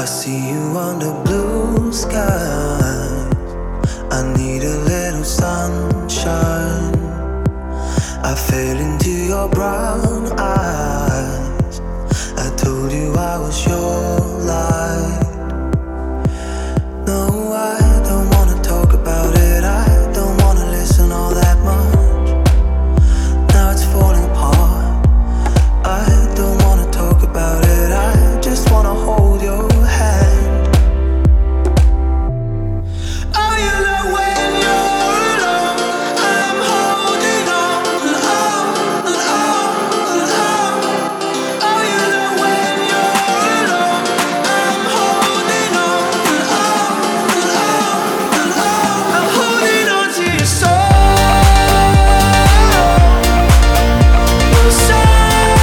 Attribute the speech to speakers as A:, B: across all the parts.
A: I see you under blue skies. I need a little sunshine. I fell into your brown eyes. I told you I was your light. No, I don't wanna talk about it. I don't wanna listen all that much. Now it's falling apart. I don't wanna talk about it. I just wanna hold your hand. Oh, you know when you're alone, I'm holding on and on and on and on. Oh, you know when you're alone, I'm holding on and on and on and on. I'm holding on to your soul, your soul,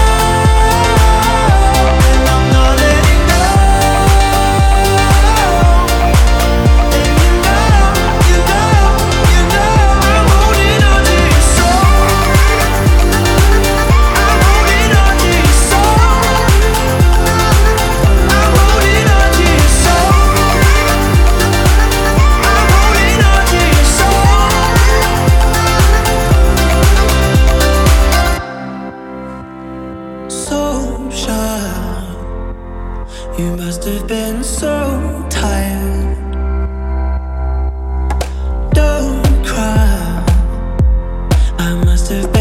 A: and I'm not letting go. And you know, I'm holding on to your soul. I'm holding on to your soul. I'm holding on to your soul. I'm holding on to your soul. So shy, you must have been so tired. Don't cry, I must have been